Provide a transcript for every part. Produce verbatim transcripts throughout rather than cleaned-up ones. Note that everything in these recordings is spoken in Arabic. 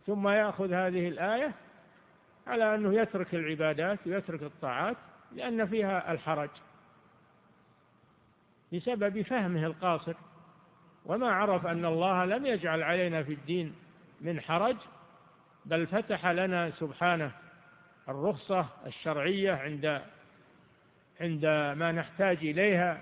ثم يأخذ هذه الآية على أنه يترك العبادات ويترك الطاعات لأن فيها الحرج بسبب فهمه القاصر، وما عرف أن الله لم يجعل علينا في الدين من حرج، بل فتح لنا سبحانه الرخصة الشرعية عند عند ما نحتاج إليها،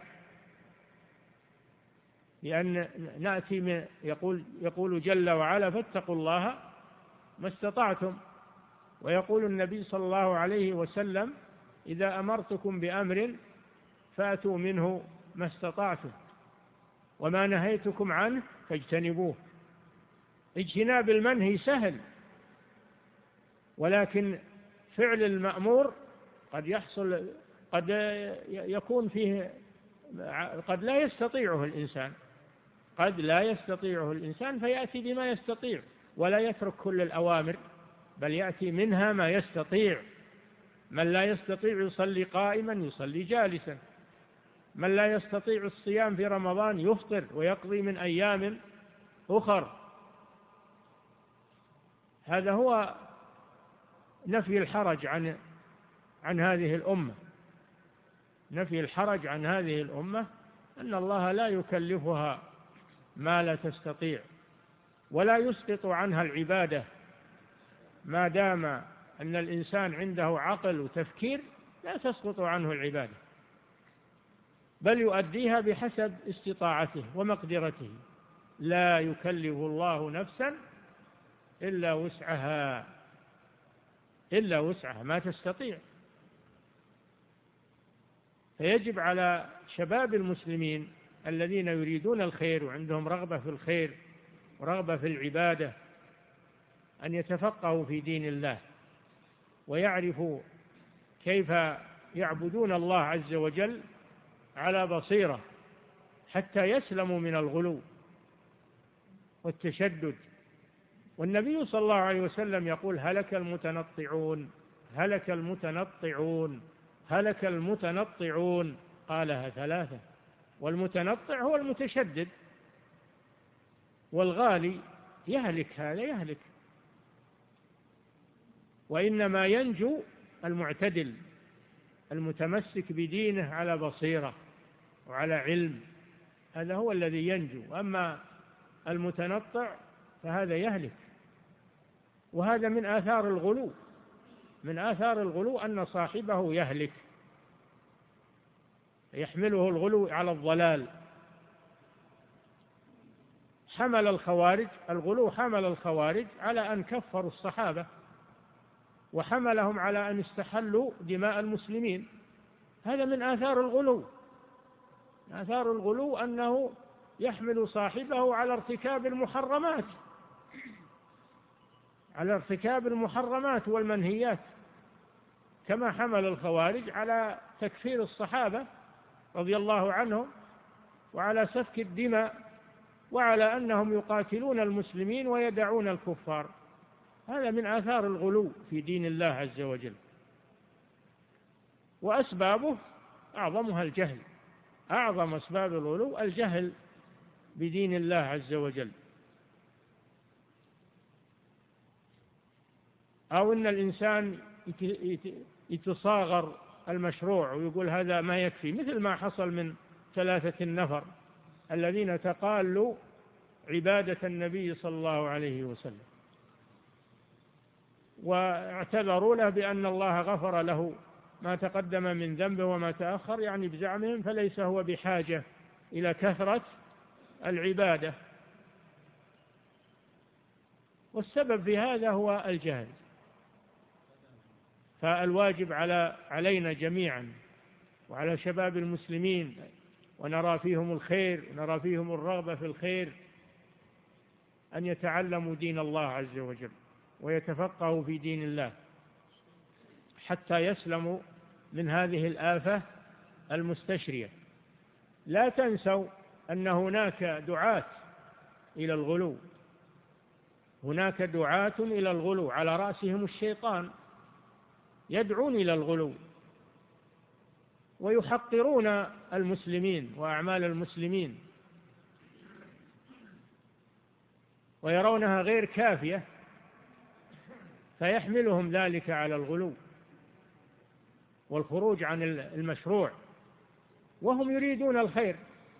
لأن نأتي من يقول يقول جل وعلا: فاتقوا الله ما استطعتم. ويقول النبي صلى الله عليه وسلم: إذا أمرتكم بأمر فأتوا منه ما استطعتم، وما نهيتكم عنه فاجتنبوه. اجتناب المنهي سهل، ولكن فعل المأمور قد يحصل قد يكون فيه قد لا يستطيعه الإنسان قد لا يستطيعه الإنسان فيأتي بما يستطيع، ولا يترك كل الأوامر، بل يأتي منها ما يستطيع. من لا يستطيع يصلي قائما يصلي جالسا، من لا يستطيع الصيام في رمضان يفطر ويقضي من أيام أخر. هذا هو نفي الحرج عن عن هذه الأمة. نفي الحرج عن هذه الأمة أن الله لا يكلفها ما لا تستطيع، ولا يسقط عنها العبادة ما دام أن الإنسان عنده عقل وتفكير، لا تسقط عنه العبادة، بل يؤديها بحسب استطاعته ومقدرته. لا يكلف الله نفسا إلا وسعها إلا وسعها ما تستطيع. فيجب على شباب المسلمين الذين يريدون الخير وعندهم رغبة في الخير ورغبة في العبادة أن يتفقهوا في دين الله، ويعرفوا كيف يعبدون الله عز وجل على بصيرة، حتى يسلموا من الغلو والتشدد. والنبي صلى الله عليه وسلم يقول: هلك المتنطعون هلك المتنطعون هلك المتنطعون، قالها ثلاثة. والمتنطع هو المتشدد، والغالي يهلك، هذا يهلك. وإنما ينجو المعتدل المتمسك بدينه على بصيرة وعلى علم، هذا هو الذي ينجو. أما المتنطع فهذا يهلك. وهذا من آثار الغلو من آثار الغلو أن صاحبه يهلك، يحمله الغلو على الضلال. حمل الخوارج الغلو حمل الخوارج على أن كفروا الصحابة، وحملهم على أن استحلوا دماء المسلمين. هذا من آثار الغلو. آثار الغلو أنه يحمل صاحبه على ارتكاب المحرمات على ارتكاب المحرمات والمنهيات، كما حمل الخوارج على تكفير الصحابة رضي الله عنهم، وعلى سفك الدماء، وعلى أنهم يقاتلون المسلمين ويدعون الكفار. هذا من آثار الغلو في دين الله عز وجل، وأسبابه أعظمها الجهل. أعظم أسباب الغلو الجهل بدين الله عز وجل، أو أن الإنسان يتصاغر المشروع ويقول هذا ما يكفي، مثل ما حصل من ثلاثة النفر الذين تقالوا عبادة النبي صلى الله عليه وسلم، واعتذروا له بأن الله غفر له ما تقدم من ذنبه وما تأخر، يعني بزعمهم، فليس هو بحاجة إلى كثرة العبادة. والسبب في هذا هو الجهل. فالواجب على علينا جميعا وعلى شباب المسلمين، ونرى فيهم الخير ونرى فيهم الرغبة في الخير، أن يتعلموا دين الله عز وجل ويتفقهوا في دين الله حتى يسلموا من هذه الآفة المستشرية. لا تنسوا أن هناك دعاة إلى الغلو هناك دعاة إلى الغلو على رأسهم الشيطان، يدعون إلى الغلو ويحقرون المسلمين وأعمال المسلمين، ويرونها غير كافية فيحملهم ذلك على الغلو والخروج عن المشروع، وهم يريدون الخير،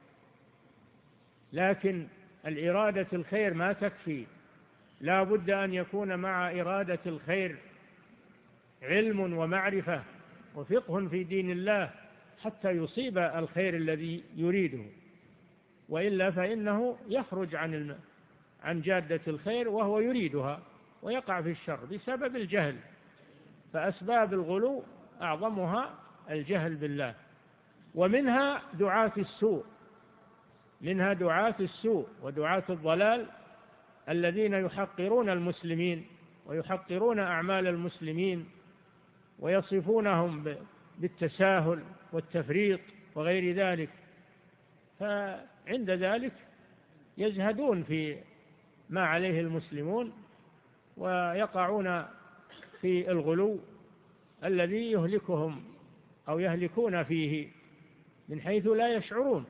لكن الإرادة الخير ما تكفي، لا بد أن يكون مع إرادة الخير علم ومعرفة وفقه في دين الله حتى يصيب الخير الذي يريده، وإلا فإنه يخرج عن عن جادة الخير وهو يريدها ويقع في الشر بسبب الجهل. فأسباب الغلو أعظمها الجهل بالله، ومنها دعاة السوء، منها دعاة السوء ودعاة الضلال الذين يحقرون المسلمين ويحقرون أعمال المسلمين ويصفونهم بالتساهل والتفريط وغير ذلك، فعند ذلك يزهدون في ما عليه المسلمون ويقعون في الغلو الذي يهلكهم أو يهلكون فيه من حيث لا يشعرون.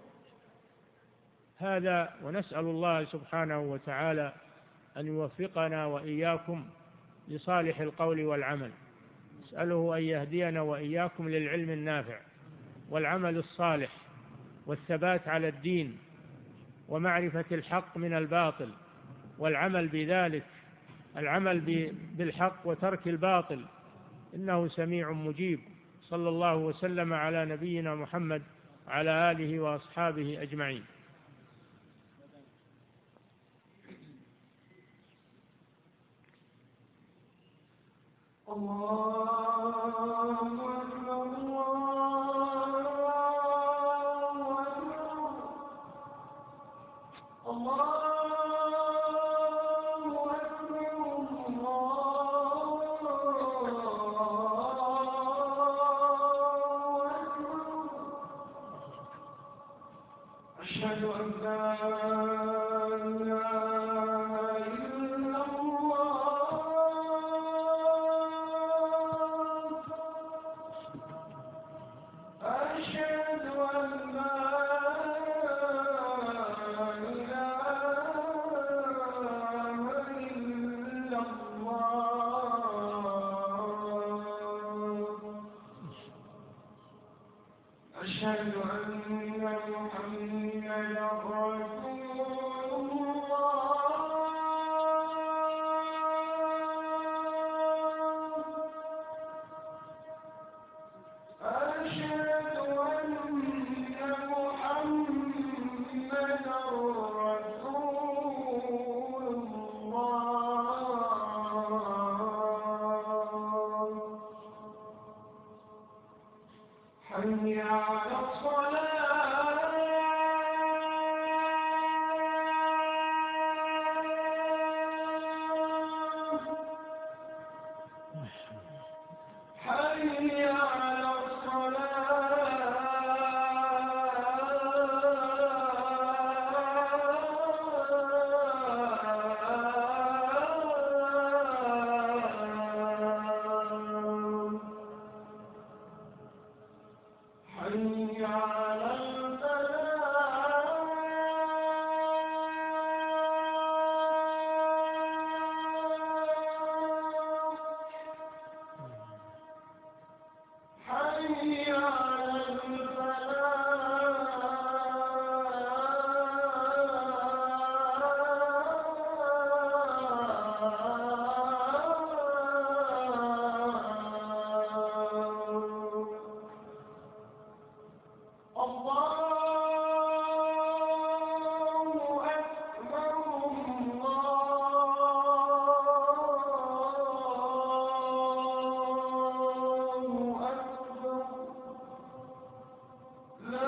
هذا، ونسأل الله سبحانه وتعالى أن يوفقنا وإياكم لصالح القول والعمل، نسأله أن يهدينا وإياكم للعلم النافع والعمل الصالح والثبات على الدين ومعرفة الحق من الباطل والعمل بذلك، العمل بالحق وترك الباطل، إنه سميع مجيب. صلى الله وسلم على نبينا محمد وعلى آله وأصحابه أجمعين. أشهد أن لا إله إلا الله أشهد أن لا إله إلا الله أشهد أن محمدا رسول الله أشهد أن محمدا رسول الله حي على الصلاة حي على الصلاة حي على حي على الفلاح الله أكبر الله أكبر لا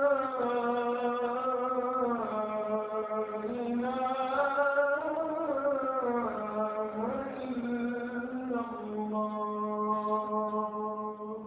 إله إلا الله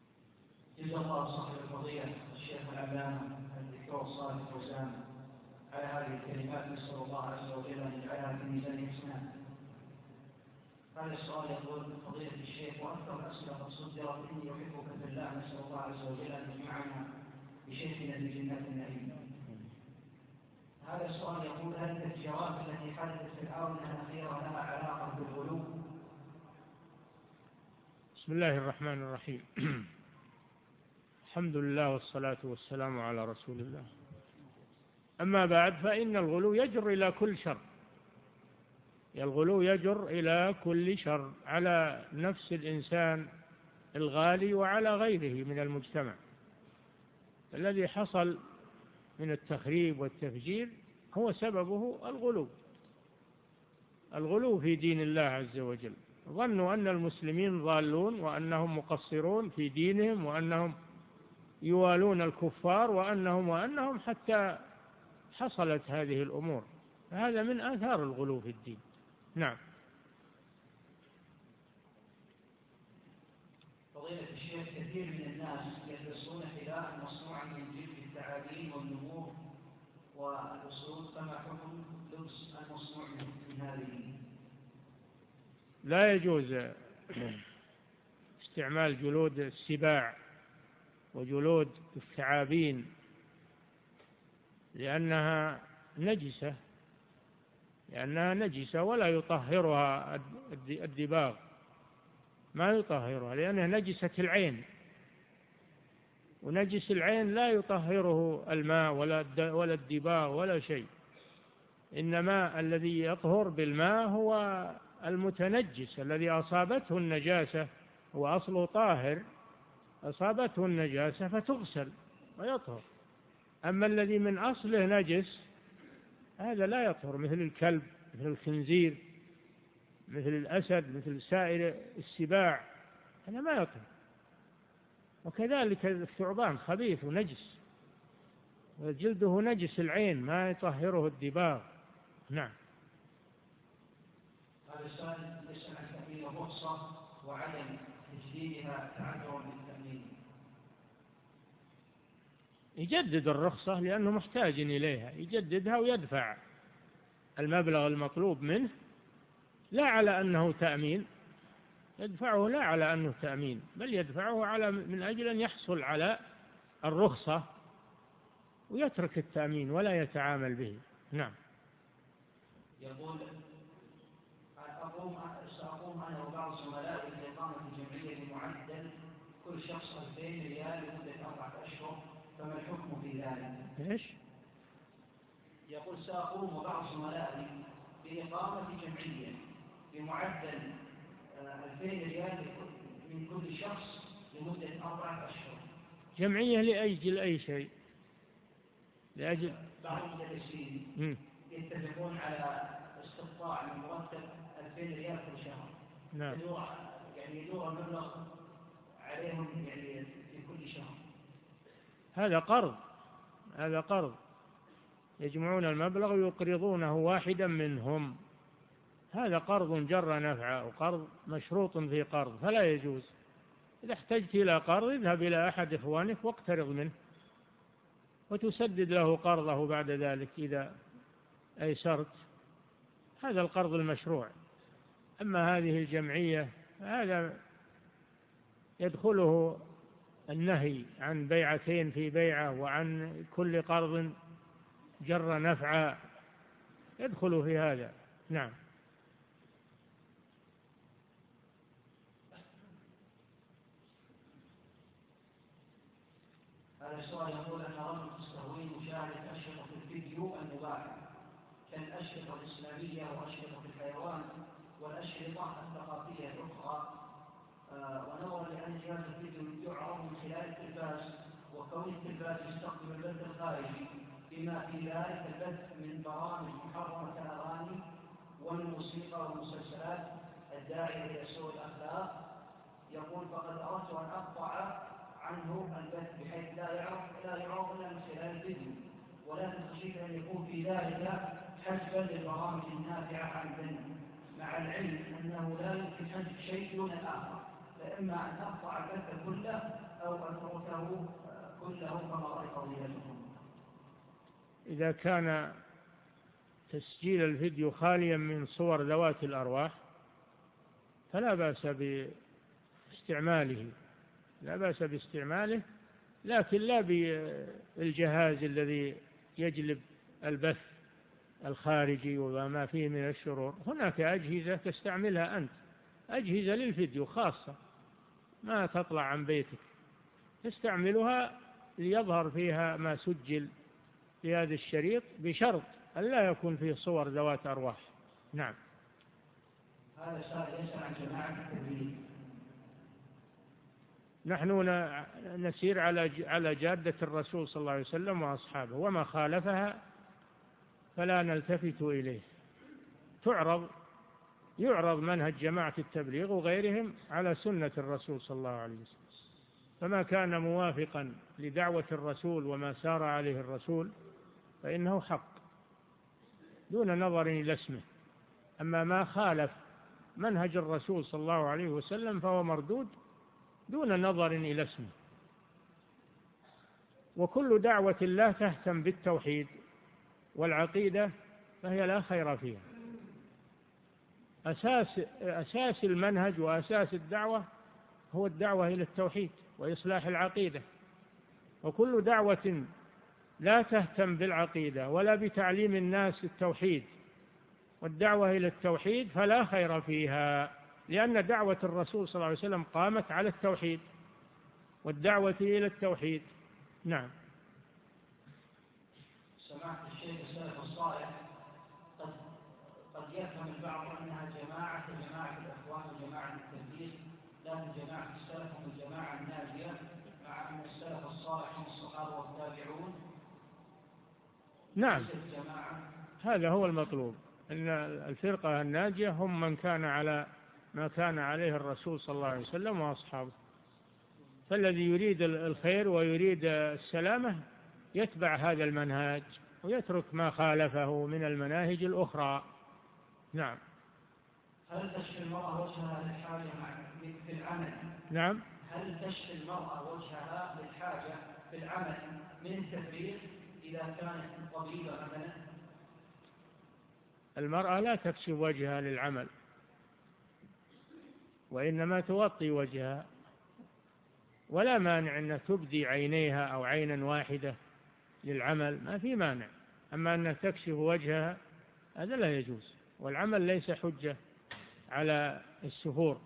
جزا الله صاحب الفضيلة الشيخ العلامة الدكتور صالح فوزان على هذه الكلمات نسأل الله عز وجل أن يجعلها في ميزان حسنات. هذا السؤال يقول فضيلة الشيخ وأكثر الأسئلة قد صدرت إني أحبك في الله نسأل الله عز وجل أن يجمعنا بشيخنا في جنات النعيم. هذا السؤال يقول هل التفجيرات التي حدثت في الآونة الأخيرة لها علاقة بالغلو؟ بسم الله الرحمن الرحيم. الحمد لله والصلاة والسلام على رسول الله. أما بعد فإن الغلو يجر إلى كل شر، الغلو يجر إلى كل شر على نفس الإنسان الغالي وعلى غيره من المجتمع. الذي حصل من التخريب والتفجير هو سببه الغلو، الغلو في دين الله عز وجل. ظنوا أن المسلمين ضالون وأنهم مقصرون في دينهم وأنهم يوالون الكفار وأنهم وأنهم حتى حصلت هذه الأمور. هذا من آثار الغلو في الدين. نعم. فضيلة الشيخ كثير من الناس يلبسون حذاء مصنوعا من جلد الثعابين والنمور والأسود، فما حكم لبس المصنوع من هذه؟ لا يجوز استعمال جلود السباع وجلود الثعابين لأنها نجسة، لأنها نجسة ولا يطهرها الدباغ، ما يطهرها لأنها نجسة العين، ونجس العين لا يطهره الماء ولا الدباغ ولا شيء. إنما الذي يطهر بالماء هو المتنجس الذي أصابته النجاسة، هو أصله طاهر، أصابته النجاسة فتغسل ويطهر. أما الذي من أصله نجس هذا لا يطهر، مثل الكلب، مثل الخنزير، مثل الأسد، مثل سائر السباع، هذا ما يطهر. وكذلك الثعبان خبيث ونجس، وجلده نجس العين ما يطهره الدباغ. نعم. هذا السؤال يسأل عن تأمين الرخصة وعدم تجديدها تعذرا بالتأمين. يجدد الرخصة لأنه محتاج إليها، يجددها ويدفع المبلغ المطلوب منه، لا على أنه تأمين، يدفعه لا على أنه تأمين، بل يدفعه على من أجل أن يحصل على الرخصة ويترك التأمين ولا يتعامل به. نعم. يقول أقوم سأقوم أنا وبعض زملائي بإقامة جمعية بمعدل كل شخص ألفين ريال لمدة أربعة أشهر، فما الحكم في ذلك؟ إيش؟ يقول سأقوم وبعض زملائي بإقامة جمعية بمعدل ألفين ريال من كل شخص لمدة أربعة أشهر. جمعية لأجل أي شيء؟ لأجل بعض المدرسين يتفقون على استقطاع من مرتب ألفين ريال كل شهر. نعم. يعني يدور المبلغ عليهم يعني في كل شهر. هذا قرض، هذا قرض، يجمعون المبلغ ويقرضونه واحدا منهم، هذا قرض جر نفعا وقرض مشروط في قرض، فلا يجوز. إذا احتجت إلى قرض اذهب إلى أحد إخوانك واقترض منه وتسدد له قرضه بعد ذلك إذا أيسرت، هذا القرض المشروع. أما هذه الجمعية هذا يدخله النهي عن بيعتين في بيعة وعن كل قرض جر نفعا، يدخل في هذا. نعم. هذا السؤال يقول أن رجل تستهويه مشاهدة أشرطة الفيديو المباحة كالأشرطة الإسلامية وأشرطة الحيوان والأشرطة الثقافية الأخرى، آه ونظرا لأن جهاز الفيديو يعرض من خلال التلفاز، وكون التلفاز يستخدم البث الخارجي بما في ذلك البث من برامج محرمة الأغاني والموسيقى والمسلسلات الداعية إلى سوء الأخلاق، يقول فقد أردت أن أقطع عنه البث بحيث لا يعرف لا يعرف إلا من خلال الفيديو، ولكن خشيت أن يكون في ذلك حجبا للبرامج النافعة عن البث، مع العلم أنه لا يمكن حجب شيء دون الآخر، فإما أن أقطع البث كله أو أتركه كله، فما رأي فضيلتكم؟ إذا كان تسجيل الفيديو خاليا من صور ذوات الأرواح فلا بأس باستعماله لا بأس باستعماله لكن لا بالجهاز الذي يجلب البث الخارجي وما فيه من الشرور. هناك أجهزة تستعملها أنت، أجهزة للفيديو خاصة ما تطلع عن بيتك، تستعملها ليظهر فيها ما سجل في هذا الشريط بشرط أن لا يكون فيه صور ذوات أرواح. نعم. هذا سؤال يسأل عن جماعة التبليغ. نحن نسير على على جادة الرسول صلى الله عليه وسلم وأصحابه، وما خالفها فلا نلتفت إليه. تعرض يعرض منهج جماعة التبليغ وغيرهم على سنة الرسول صلى الله عليه وسلم، فما كان موافقا لدعوة الرسول وما سار عليه الرسول فإنه حق دون نظر إلى اسمه. أما ما خالف منهج الرسول صلى الله عليه وسلم فهو مردود دون نظر إلى اسمه. وكل دعوة لا تهتم بالتوحيد والعقيدة فهي لا خير فيها. أساس أساس المنهج وأساس الدعوة هو الدعوة إلى التوحيد وإصلاح العقيدة، وكل دعوة لا تهتم بالعقيدة ولا بتعليم الناس التوحيد والدعوة إلى التوحيد فلا خير فيها، لأن دعوة الرسول صلى الله عليه وسلم قامت على التوحيد والدعوة إلى التوحيد. نعم. سمعت الشيخ السلف الصالح قد قد يفهم البعض أنها جماعة جماعة الإخوان وجماعة التبليغ، لكن جماعة السلف هم الجماعة الناجية، مع أن السلف الصالح هم الصحابة والتابعون. نعم، هذا هو المطلوب، أن الفرقة الناجية هم من كان على ما كان عليه الرسول صلى الله عليه وسلم وأصحابه. فالذي يريد الخير ويريد السلامة يتبع هذا المنهج ويترك ما خالفه من المناهج الأخرى. نعم. هل تشفي المرأة وجهها للحاجة في العمل؟ نعم. هل تشفي المرأة وجهها للحاجة في العمل من التفريغ إذا كانت طبيبة مثلا؟ المرأة لا تكشف وجهها للعمل، وإنما توطي وجهها، ولا مانع أن تبدي عينيها أو عينا واحدة للعمل، ما في مانع. أما أن تكشف وجهها هذا لا يجوز، والعمل ليس حجة على السفور.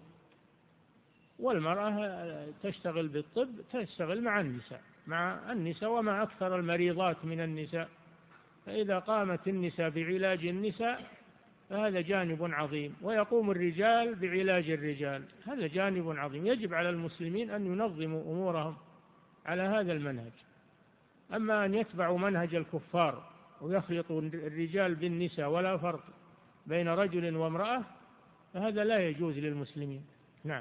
والمرأة تشتغل بالطب تشتغل مع النساء مع النساء وما أكثر المريضات من النساء، فإذا قامت النساء بعلاج النساء فهذا جانب عظيم، ويقوم الرجال بعلاج الرجال، هذا جانب عظيم. يجب على المسلمين أن ينظموا أمورهم على هذا المنهج. أما أن يتبعوا منهج الكفار ويخلطوا الرجال بالنساء ولا فرق بين رجل وامرأة فهذا لا يجوز للمسلمين. نعم.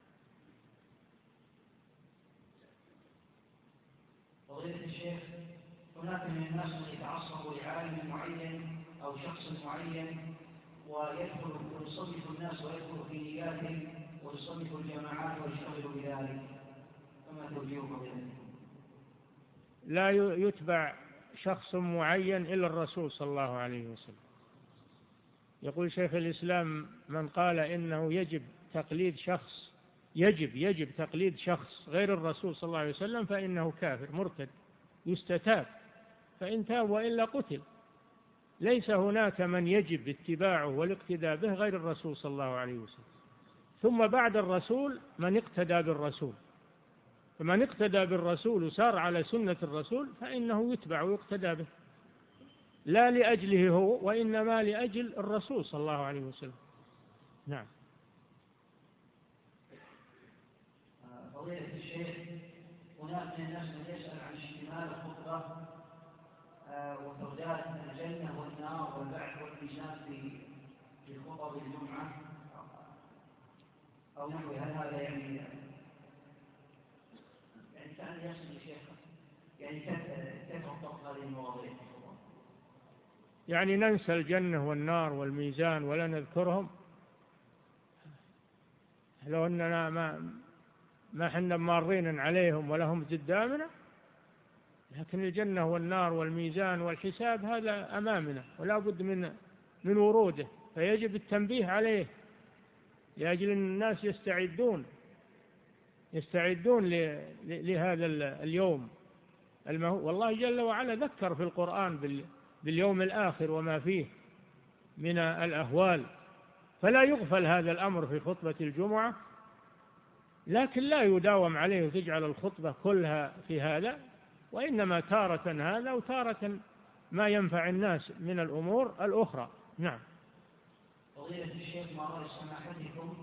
فضيلة الشيخ، هناك من الناس من يتعصب لعالم معين أو شخص معين ويدخل ويصنف الناس ويدخل في نياتهم ويصنف الجماعات ويشتغل بذلك، فما توجيهكم بذلك؟ لا يتبع شخص معين إلا الرسول صلى الله عليه وسلم. يقول شيخ الإسلام: من قال إنه يجب تقليد شخص يجب يجب تقليد شخص غير الرسول صلى الله عليه وسلم فإنه كافر مرتد يستتاب، فإن تاب وإلا قتل. ليس هناك من يجب اتباعه والاقتداء به غير الرسول صلى الله عليه وسلم، ثم بعد الرسول من اقتدى بالرسول، فمن اقتدى بالرسول وسار على سنة الرسول فإنه يتبع ويقتدى به، لا لأجله هو وإنما لأجل الرسول صلى الله عليه وسلم. نعم. فضيلة الشيخ، هناك من الناس من يسأل عن اشتمال الخطبة وترداد الجنة والنار والبعث والميزان في خطب الجمعة أو نحو هذا، يعني يعني كان يسأل الشيخ يعني كيف تطبق هذه المواضيع؟ يعني ننسى الجنة والنار والميزان ولا نذكرهم؟ لو أننا ما ما حنا مارين عليهم ولا هم قدامنا؟ لكن الجنة والنار والميزان والحساب هذا أمامنا ولا بد من من وروده، فيجب التنبيه عليه لأجل أن الناس يستعدون يستعدون لهذا اليوم. والله جل وعلا ذكر في القرآن باليوم الآخر وما فيه من الأهوال، فلا يغفل هذا الأمر في خطبة الجمعة، لكن لا يداوم عليه وتجعل الخطبة كلها في هذا، وإنما تارة هذا وتارة ما ينفع الناس من الأمور الأخرى. نعم. فضيلة الشيخ مع سماحتكم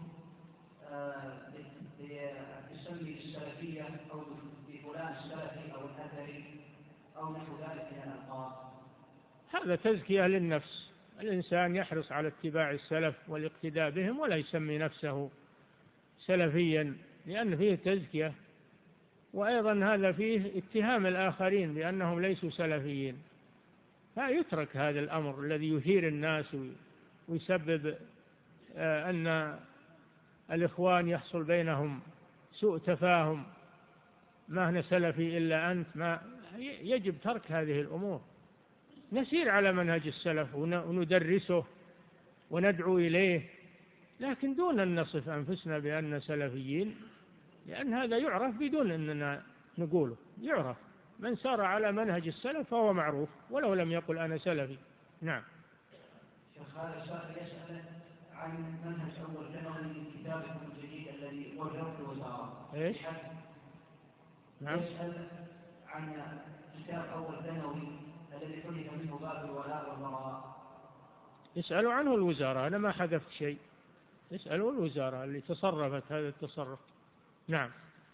بسمي السلفية أو بفلان السلفي أو الأثري أو نحو ذلك من الألقاب، هذا تزكية للنفس. الإنسان يحرص على اتباع السلف والاقتداء بهم ولا يسمي نفسه سلفيا، لأن فيه تزكية، وأيضا هذا فيه اتهام الآخرين بأنهم ليسوا سلفيين، فيترك هذا الأمر الذي يثير الناس ويسبب أن الإخوان يحصل بينهم سوء تفاهم، ما هنا سلفي إلا أنت. ما يجب ترك هذه الأمور، نسير على منهج السلف وندرسه وندعو إليه، لكن دون أن نصف أنفسنا بأن سلفيين، لأن هذا يعرف بدون أننا نقوله، يعرف من سار على منهج السلف فهو معروف ولو لم يقل أنا سلفي. نعم. شيخ هذا سؤال يسأل عن منهج أول ثانوي من كتابكم الجديد الذي وجهه الوزارة. إيش؟ نعم. يسأل عن كتاب أول ثانوي الذي حذف منه باب الولاء والبراء. يسألوا عنه الوزارة، أنا ما حذفت شيء، يسألوا الوزارة اللي تصرفت هذا التصرف. نعم.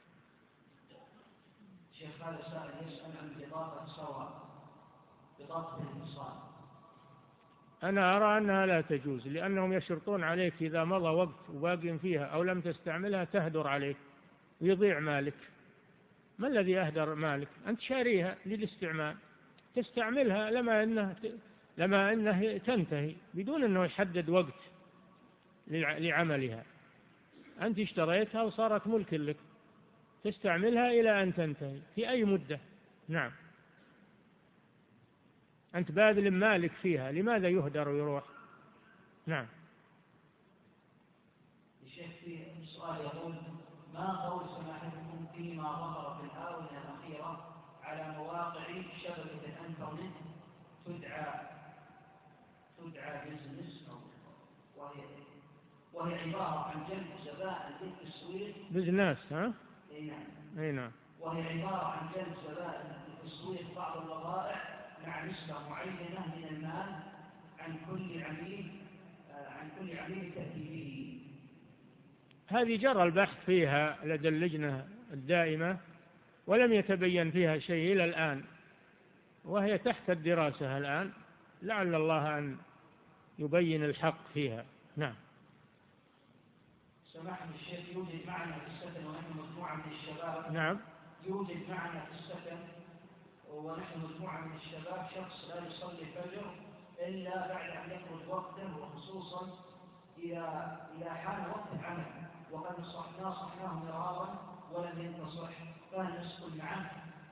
شيخ هذا السائل يسأل عن بطاقة سواء، بطاقة الاتصال. أنا أرى أنها لا تجوز، لأنهم يشرطون عليك إذا مضى وقت وباقي فيها أو لم تستعملها تهدر عليك ويضيع مالك. ما الذي أهدر مالك؟ أنت شاريها للاستعمال، تستعملها لما أنه لما أنه تنتهي بدون أنه يحدد وقت لعملها. أنت اشتريتها وصارت ملك لك، تستعملها إلى أن تنتهي في أي مدة. نعم. أنت باذل مالك فيها، لماذا يهدر ويروح؟ نعم. الشيخ في سؤال يقول: ما قول سماحتكم فيما ظهر في الآونة الأخيرة على مواقع شبكة الإنترنت تدعى تدعى بزنس وهي وهي عبارة عن جلب زبائن للتسويق بزنس ها؟ أي نعم. أي نعم. وهي عبارة عن جلب زبائن لتسويق بعض الوظائف مع نسبة معينة من المال عن كل عميل عن كل عميل تأتي به. هذه جرى البحث فيها لدى اللجنة الدائمة ولم يتبين فيها شيء إلى الآن، وهي تحت الدراسة الآن، لعل الله أن يبين الحق فيها. نعم. سماحة الشيخ، يوجد معنا في السكن ونحن مجموعة من الشباب. نعم. يوجد معنا في السكن ونحن مجموعة من الشباب شخص لا يصلي الفجر إلا بعد أن يخرج وقته، وخصوصا إلى إلى حان وقت العمل، وقد نصحناه نصحناه مرارا ولم ينتصح، فهل نسكن معه؟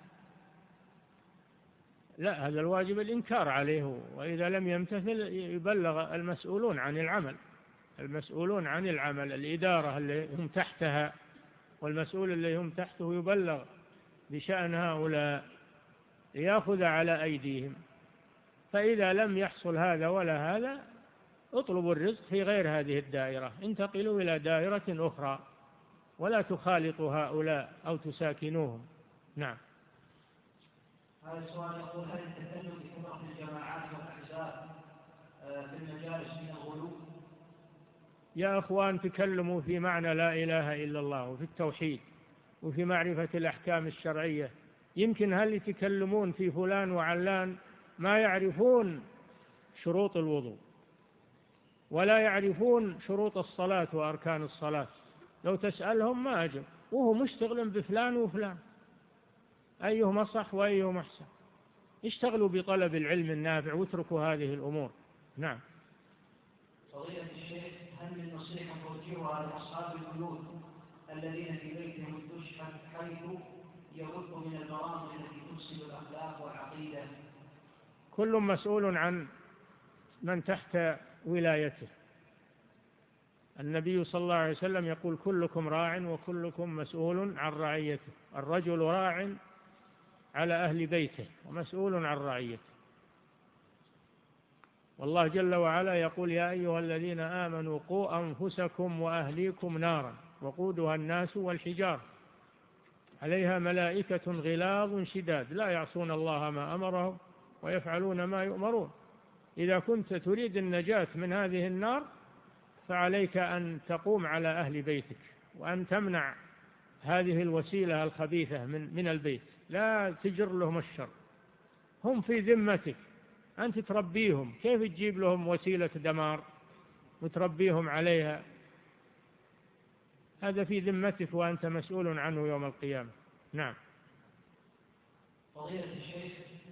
لا، هذا الواجب الإنكار عليه، وإذا لم يمتثل يبلغ المسؤولون عن العمل، المسؤولون عن العمل الإدارة اللي هم تحتها، والمسؤول اللي هم تحته يبلغ بشأن هؤلاء ليأخذ على أيديهم. فإذا لم يحصل هذا ولا هذا اطلبوا الرزق في غير هذه الدائرة، انتقلوا إلى دائرة أخرى ولا تخالطوا هؤلاء أو تساكنوهم. نعم. هذا السؤال يقول: هل التكلم بكثرة الجماعات والأحزاب في المجالس من الغلو؟ يا أخوان، تكلموا في معنى لا إله إلا الله وفي التوحيد وفي معرفة الأحكام الشرعية. يمكن هل يتكلمون في فلان وعلان ما يعرفون شروط الوضوء ولا يعرفون شروط الصلاة وأركان الصلاة، لو تسألهم ما أجب، وهو مشتغل بفلان وفلان، أيهما صح وأيهما أحسن. اشتغلوا بطلب العلم النافع واتركوا هذه الأمور. نعم. فضيلة الشيخ، هل من نصيحة توجيهها لأصحاب البيوت الذين في بيتهم الدش حيث يرد من البرامج التي يفسد الأخلاق والعقيدة. كل مسؤول عن من تحت ولايته. النبي صلى الله عليه وسلم يقول كلكم راع وكلكم مسؤول عن رعيته. الرجل راع على أهل بيته ومسؤول عن رعيته. والله جل وعلا يقول يا أيها الذين آمنوا قوا أنفسكم وأهليكم نارا وقودها الناس والحجار عليها ملائكة غلاظ شداد لا يعصون الله ما أمرهم ويفعلون ما يؤمرون. إذا كنت تريد النجاة من هذه النار فعليك أن تقوم على أهل بيتك وأن تمنع هذه الوسيلة الخبيثة من من البيت، لا تجر لهم الشر. هم في ذمتك، أنت تربيهم، كيف تجيب لهم وسيلة دمار وتربيهم عليها؟ هذا في ذمتك وأنت مسؤول عنه يوم القيامة. نعم. فضيلة الشيخ،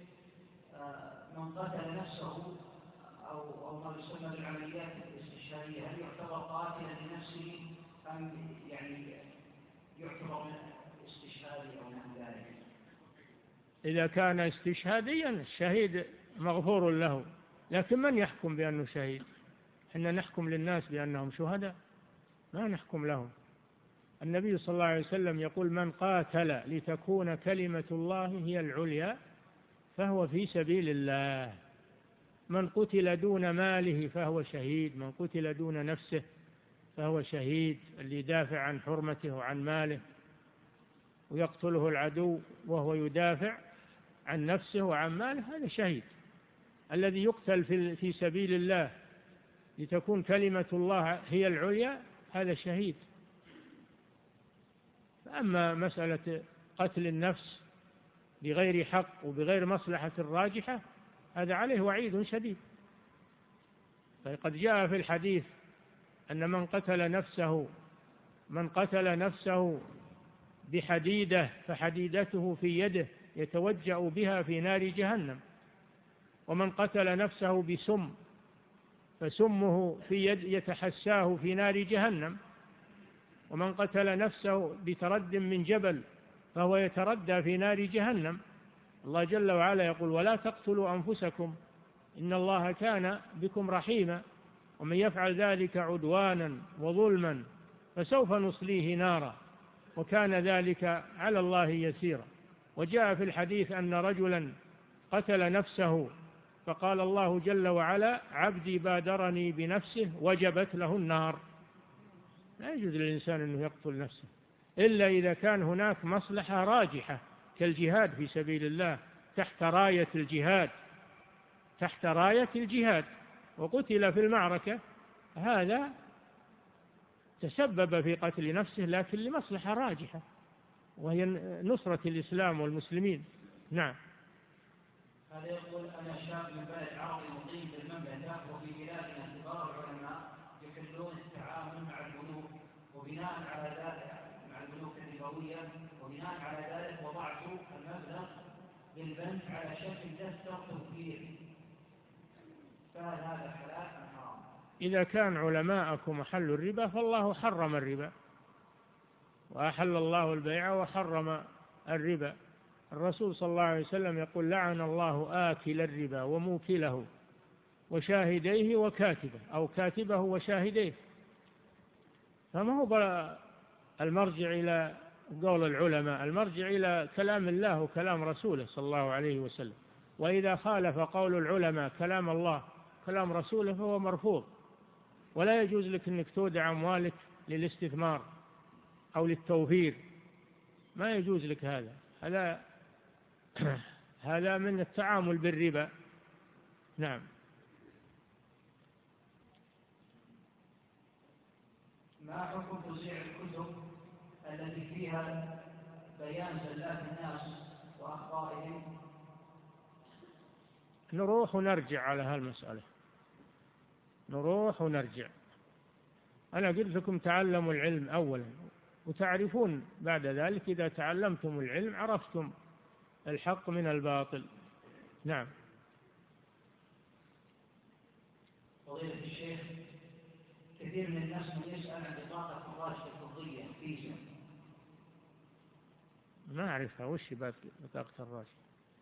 من قتل نفسه أو أو ما يسمى بالعمليات الاستشهادية هل يعتبر قاتلا لنفسه أم يعني يعتبر من استشهادي أو من ذلك؟ إذا كان استشهاديا الشهيد مغفور له، لكن من يحكم بأنه شهيد؟ إحنا نحكم للناس بأنهم شهداء، ما نحكم لهم. النبي صلى الله عليه وسلم يقول من قاتل لتكون كلمة الله هي العليا فهو في سبيل الله. من قتل دون ماله فهو شهيد، من قتل دون نفسه فهو شهيد. اللي يدافع عن حرمته وعن ماله ويقتله العدو وهو يدافع عن نفسه وعن ماله هذا شهيد. الذي يقتل في في سبيل الله لتكون كلمة الله هي العليا هذا شهيد. أما مسألة قتل النفس بغير حق وبغير مصلحة راجحة هذا عليه وعيد شديد. فقد جاء في الحديث أن من قتل نفسه من قتل نفسه بحديدة فحديدته في يده يتوجأ بها في نار جهنم، ومن قتل نفسه بسم فسمه في يد يتحساه في نار جهنم، ومن قتل نفسه بترد من جبل فهو يتردى في نار جهنم. الله جل وعلا يقول ولا تقتلوا أنفسكم إن الله كان بكم رحيما ومن يفعل ذلك عدوانا وظلما فسوف نصليه نارا وكان ذلك على الله يسيرا. وجاء في الحديث أن رجلا قتل نفسه فقال الله جل وعلا عبدي بادرني بنفسه وجبت له النار. لا يجوز للإنسان أنه يقتل نفسه إلا إذا كان هناك مصلحة راجحة كالجهاد في سبيل الله تحت راية الجهاد تحت راية الجهاد وقتل في المعركة، هذا تسبب في قتل نفسه لكن لمصلحة راجحة وهي نصرة الإسلام والمسلمين. نعم. هذا يقول أنا شاب من بلد عربي مقيم في المملكة وفي بلادنا كبار العلماء يحلون التعامل مع البنوك وبناء على ذلك مع البنوك الربوية وبناء على ذلك وضعت المبلغ بالبنك على شكل دفتر توفير، فهل هذا حلال أم حرام؟ إذا كان علماءكم محل الربا فالله حرم الربا وأحل الله البيع وحرم الربا. الرسول صلى الله عليه وسلم يقول لعن الله آكل الربا وموكله وشاهديه وكاتبه أو كاتبه وشاهديه. فما هو المرجع إلى قول العلماء، المرجع إلى كلام الله وكلام رسوله صلى الله عليه وسلم. وإذا خالف قول العلماء كلام الله كلام رسوله فهو مرفوض. ولا يجوز لك أنك تودع أموالك للاستثمار أو للتوفير، ما يجوز لك هذا. هذا هذا من التعامل بالربا. نعم. ما حكم توزيع الكتب التي فيها بيان زلات الناس وأخطائهم؟ نروح ونرجع على هالمسألة، نروح ونرجع. أنا قلت لكم تعلموا العلم أولا وتعرفون بعد ذلك. إذا تعلمتم العلم عرفتم الحق من الباطل. نعم. فضيلة الشيخ، كثير من الناس من يسأل عن بطاقة الراشد الفضية فيزا. ما أعرفها، وش بطاقة الراشد؟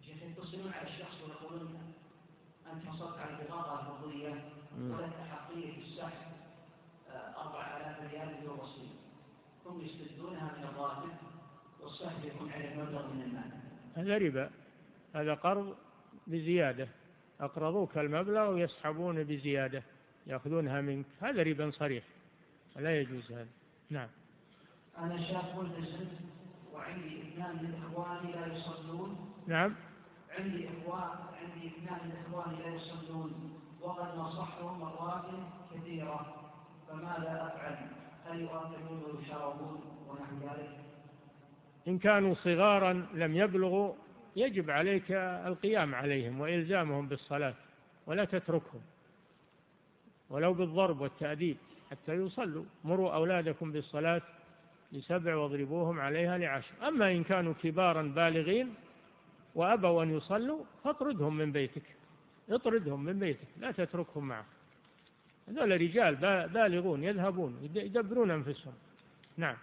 شيخ يتصلون على الشخص ويقولون أنت حصلت على البطاقة الفضية ولك أحقية السحب أربعة آلاف ريال بدون رصيد، هم يستدونها من الراتب والسحب يكون عليه مبلغ من المال. هذا ربا، هذا قرض بزيادة، أقرضوك المبلغ ويسحبون بزيادة يأخذونها منك، هذا ربا صريح لا يجوز هذا. نعم. أنا شاب ملتزم وعندي اثنان من إخواني لا يصلون. نعم. عندي إخوان عندي اثنان من إخواني لا يصلون وقد نصحتهم مرات كثيرة، فماذا أفعل؟ هل يؤثرون ويشاركون ونحو ذلك؟ إن كانوا صغارا لم يبلغوا يجب عليك القيام عليهم وإلزامهم بالصلاة ولا تتركهم ولو بالضرب والتأديب حتى يصلوا. مروا أولادكم بالصلاة لسبع واضربوهم عليها لعشر. أما إن كانوا كبارا بالغين وأبوا أن يصلوا فاطردهم من بيتك، اطردهم من بيتك لا تتركهم معك. هذول رجال بالغون يذهبون يدبرون أنفسهم. نعم.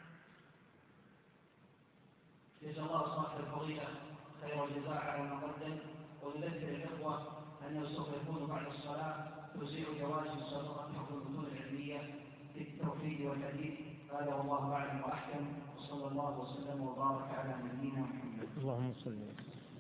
جزا الله صاحب الفضيلة خير الجزاء على ما قدم، ويذكر الإخوة أنه سوف يكون بعد الصلاة توزيع جوائز مسابقة حفظ المتون العلمية في التوحيد والحديث. هذا والله أعلم وأحكم، وصلى الله وسلم وبارك على نبينا محمد. اللهم صل وسلم.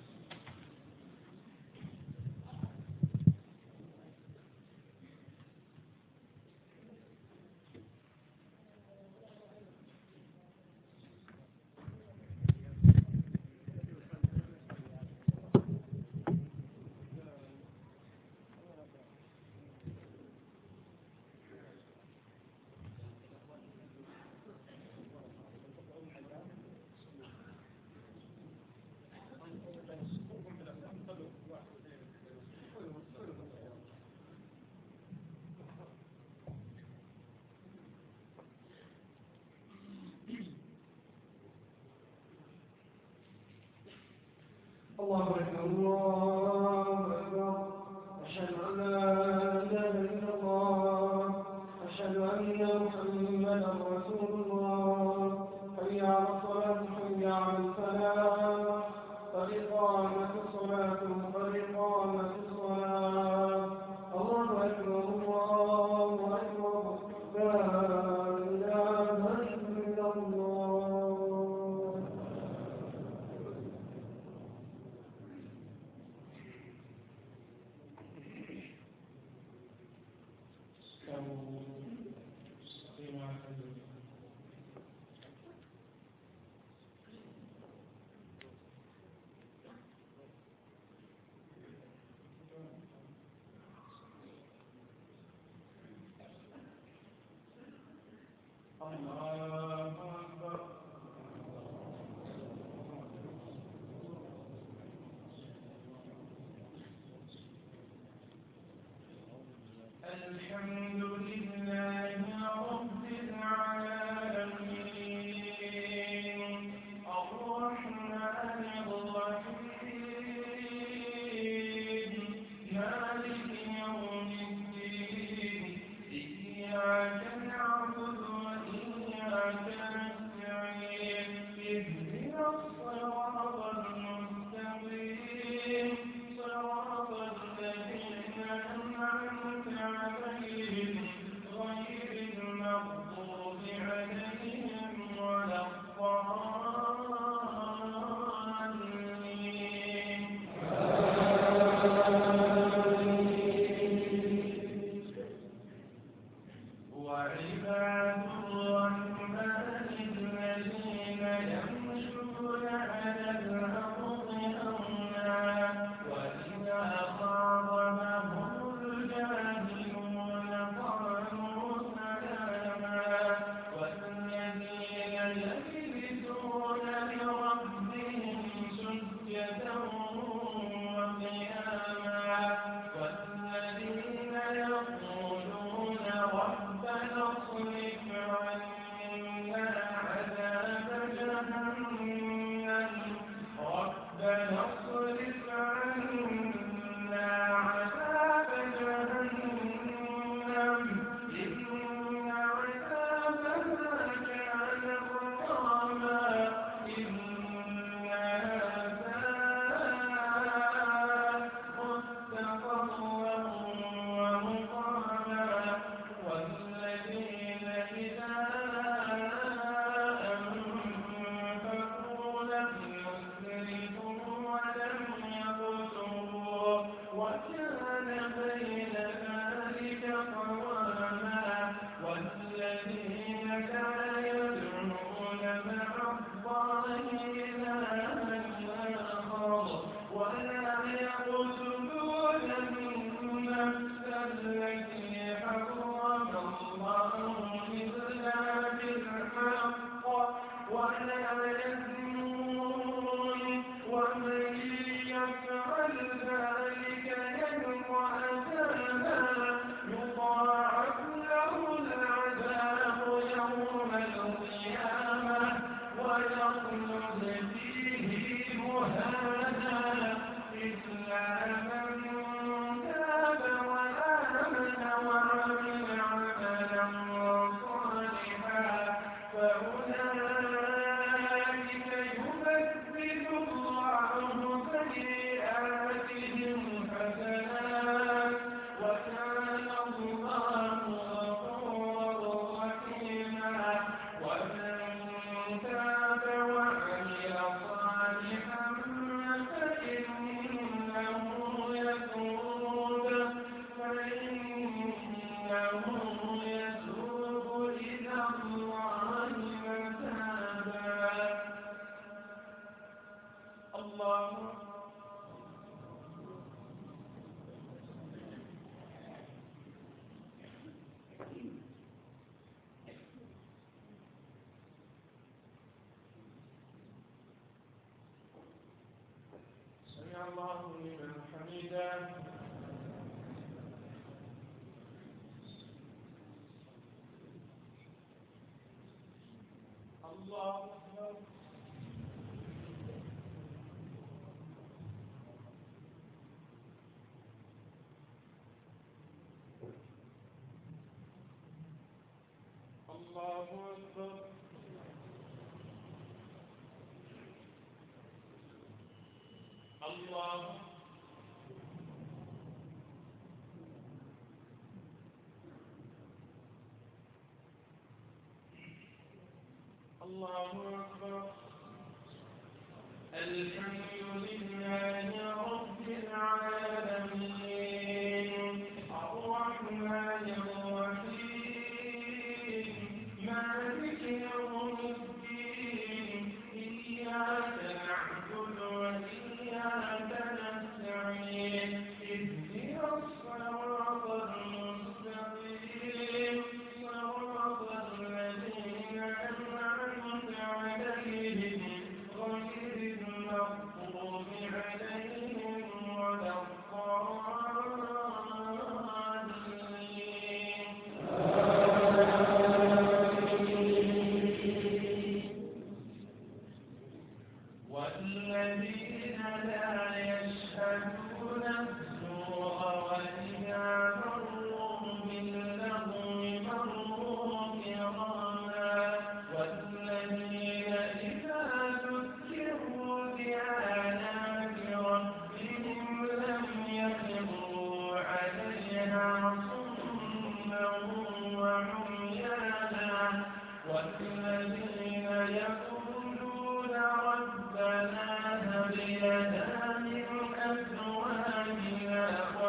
الله أكبر الله أكبر، أشهد أن لا إله إلا الله، أشهد أن محمدا رسول الله، حي على الصلاة حي على الفلاح، قد قامت الصلاة قد قامت الصلاة. الله أكبر الله أكبر، لا إله إلا الله. الحمد لله رب العالمين، الرحمن الرحيم، مالك يوم الدين، إياك نعبد وإياك نستعين، اهدنا الصراط المستقيم، صراط الذين أنعمت عليهم غير المغضوب الله لمن حمده. الله أكبر. الله أكبر. الله الله أكبر. الحمد لله رب العالمين الرحمن الرحيم مالك يوم الدين إياك نعبد وإياك نستعين اهدنا الصراط المستقيم صراط الذين أنعمت عليهم غير المغضوب عليهم ولا والذين لا يشهدون الزور وإذا مروا باللغو مروا كراما والذين إذا ذكروا بآيات ربهم لم يخروا عليها صما وعميانا والذين يقولون ربنا هب لنا من أزواجنا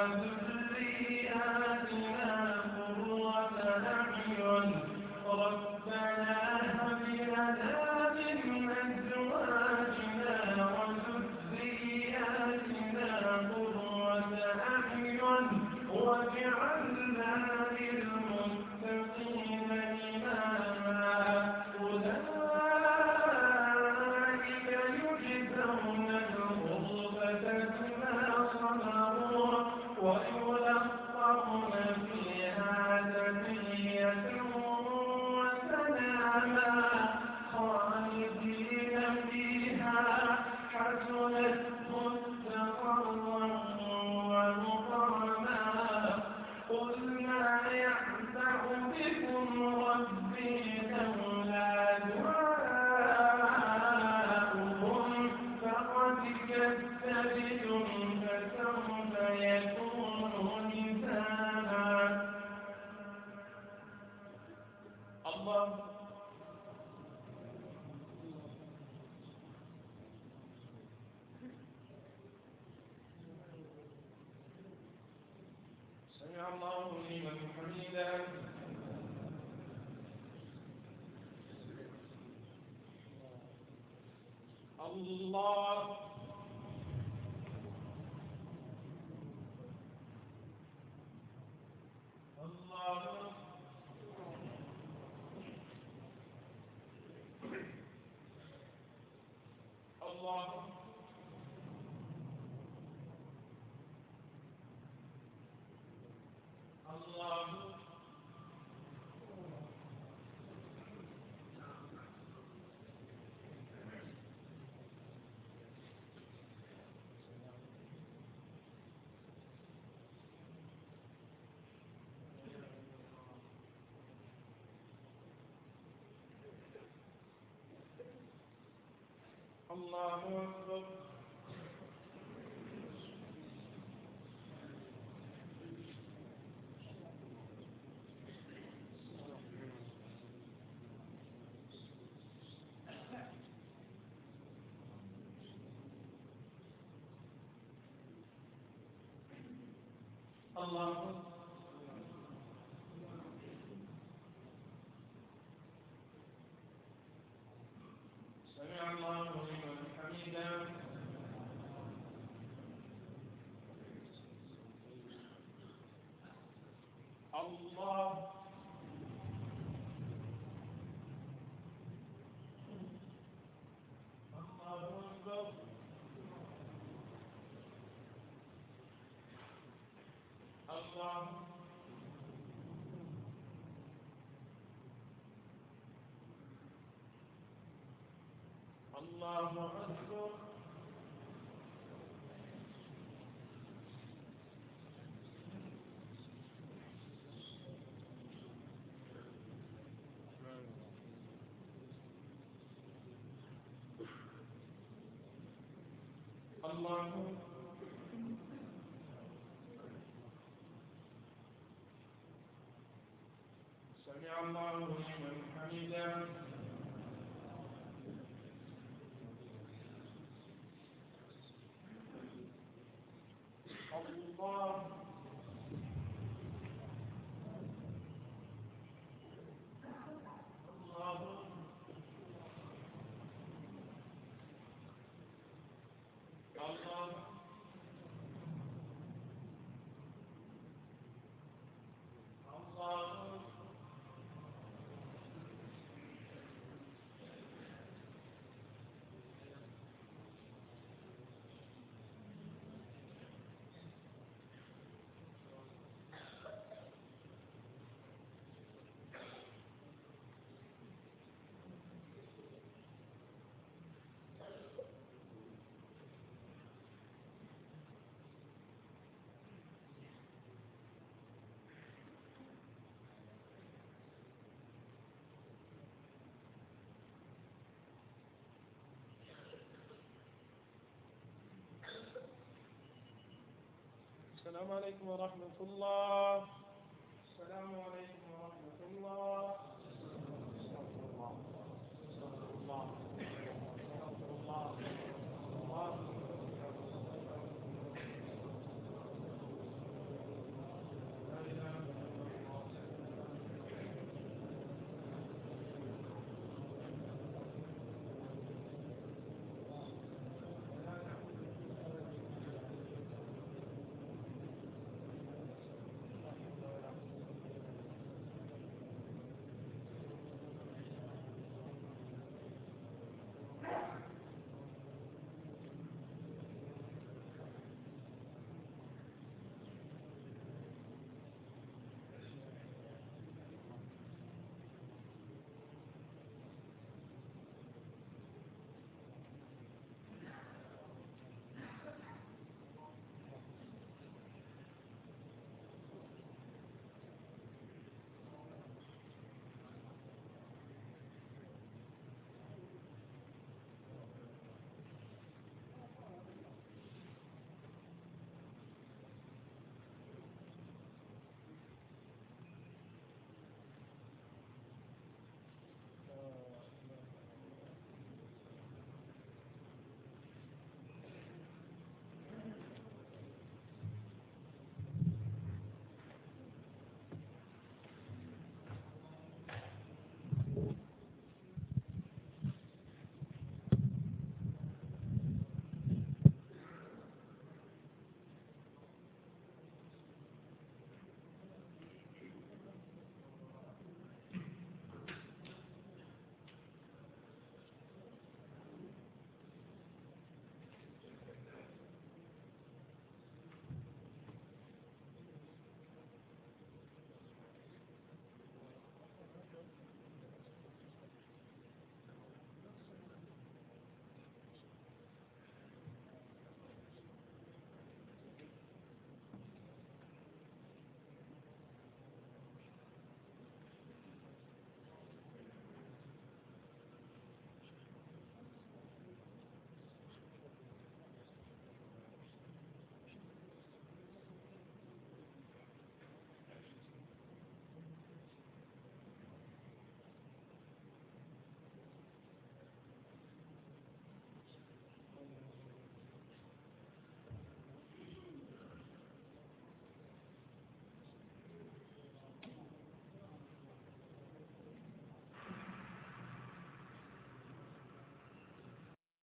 وذرياتنا قرة أعين ربنا هب لنا من أزواجنا وذرياتنا قرة أعين واجعلنا للمتقين إماما أولئك يجزون الغرفة بما صبروا ويلقون فيها تحية وسلاما خالدين فيها حسنت مستقرا ومقاما قل ما يعبأ بكم ربي لولا دعاؤكم فقد كذبتم فسوف يكون لزاما. الله سمع الله لمن حمده. الله الله الله الله الله أكبر. الله سمع الله لمن حمده. الله الله أكبر. الله الله أكبر الله سمع الله لمن حمده الله الله الله الله السلام عليكم ورحمة الله. السلام عليكم ورحمة الله. استغفر الله استغفر الله استغفر الله.